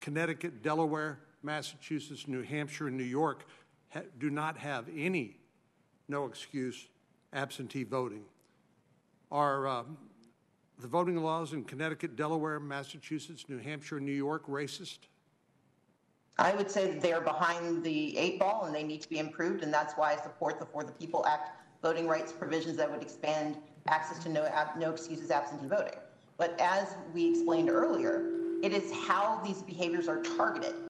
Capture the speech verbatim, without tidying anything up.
Connecticut, Delaware, Massachusetts, New Hampshire, and New York ha- do not have any no excuse absentee voting. Are um, the voting laws in Connecticut, Delaware, Massachusetts, New Hampshire, and New York racist? I would say that they are behind the eight ball and they need to be improved, and that's why I support the For the People Act voting rights provisions that would expand access to no, no excuses absentee voting. But as we explained earlier, it is how these behaviors are targeted.